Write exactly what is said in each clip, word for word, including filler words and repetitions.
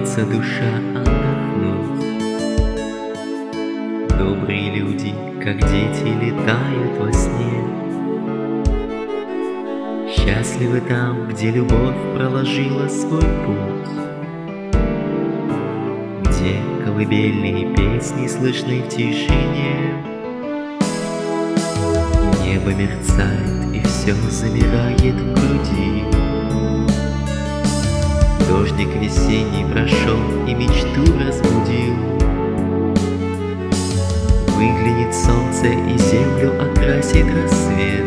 Хочется душа отдохнуть. Добрые люди, как дети, летают во сне. Счастливы там, где любовь проложила свой путь, где колыбельные песни слышны в тишине. Небо мерцает, и все замирает в груди. Дождик весенний прошел и мечту разбудил. Выглянет солнце и землю окрасит рассвет.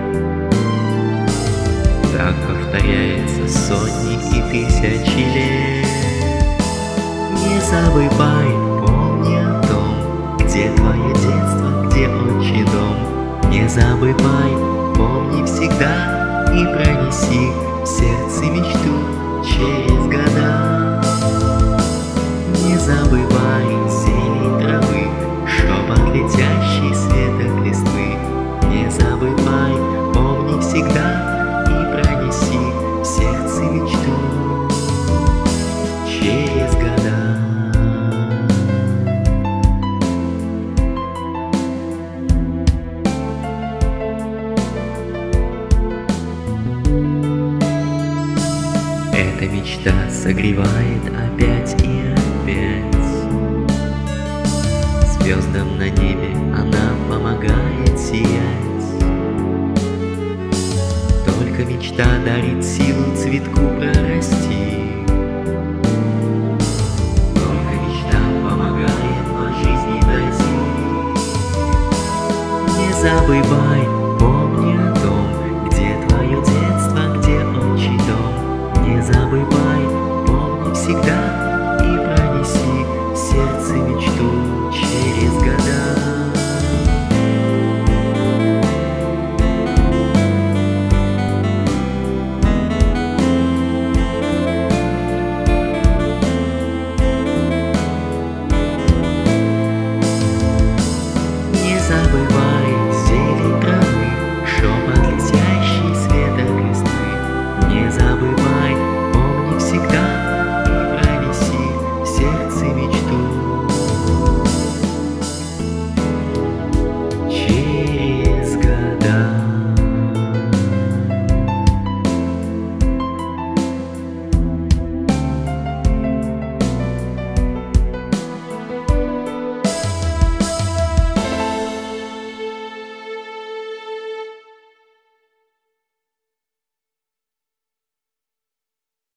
Так повторяется сотни и тысячи лет. Не забывай, помни о том, где твое детство, где отчий дом. Не забывай, помни всегда и пронеси в сердце мечту через года. Не забывай зелень травы, шепот летящий с веток листвы. Не забывай, помни всегда и пронеси в сердце мечту через года. Эта мечта согревает опять и опять. Звездам на небе она помогает сиять. Только мечта дарит силу цветку прорасти. Только мечта помогает по жизни дойти. Не забывай,